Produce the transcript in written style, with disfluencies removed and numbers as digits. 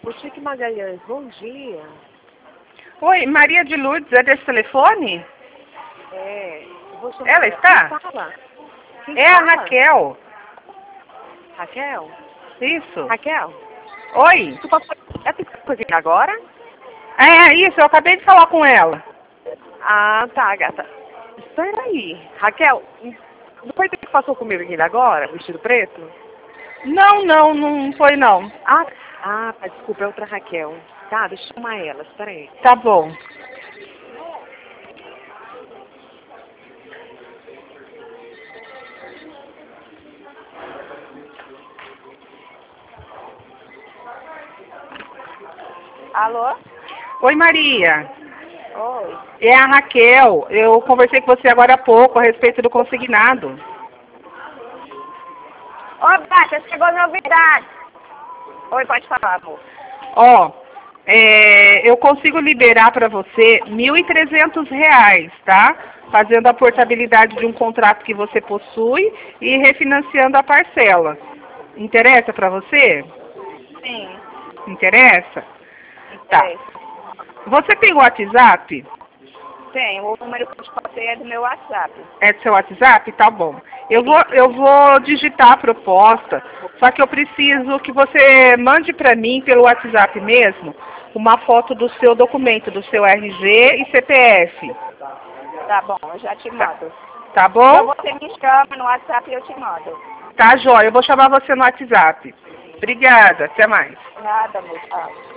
Boutique Magalhães, bom dia. Oi, Maria de Lourdes, é desse telefone? Vou chamar Ela está? Quem fala? Quem É a fala? Raquel. Raquel? Isso. Raquel? Oi. Tu passou essa coisa agora? É isso, eu acabei de falar com ela. Ah, tá, gata. Espera aí. Raquel, não foi você que passou comigo aqui agora, vestido preto? Não foi não. Tá, desculpa, é outra Raquel. Tá, deixa eu chamar ela, espera aí. Tá bom. Alô? Oi, Maria. Oi. É a Raquel. Eu conversei com você agora há pouco a respeito do consignado. Ô, Bata, chegou novidade. Oi, pode falar, amor. Ó, eu consigo liberar para você R$ 1.300, tá? Fazendo a portabilidade de um contrato que você possui e refinanciando a parcela. Interessa para você? Sim, Interessa? Tá. interessa. Você tem o WhatsApp? Tem, o número que eu te passei é do meu WhatsApp. É do seu WhatsApp? Tá bom. Eu vou digitar a proposta, só que eu preciso que você mande para mim pelo WhatsApp mesmo uma foto do seu documento, do seu RG e CPF. Tá bom, eu já te mando. Tá Então bom? você me chama no WhatsApp e eu te mando. Tá, jóia. Eu vou chamar você no WhatsApp. Obrigada. Até mais. Nada, amor. Tchau.